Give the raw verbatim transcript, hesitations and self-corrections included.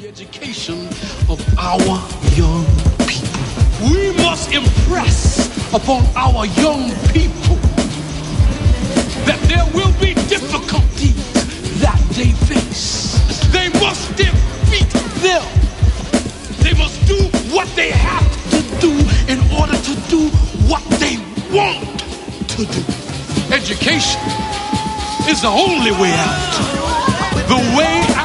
the education of our young people. We must impress upon our young people that there will be difficulties that they face. They must defeat them. They must do what they have to do in order to do what they want to do. Education is the only way out. The way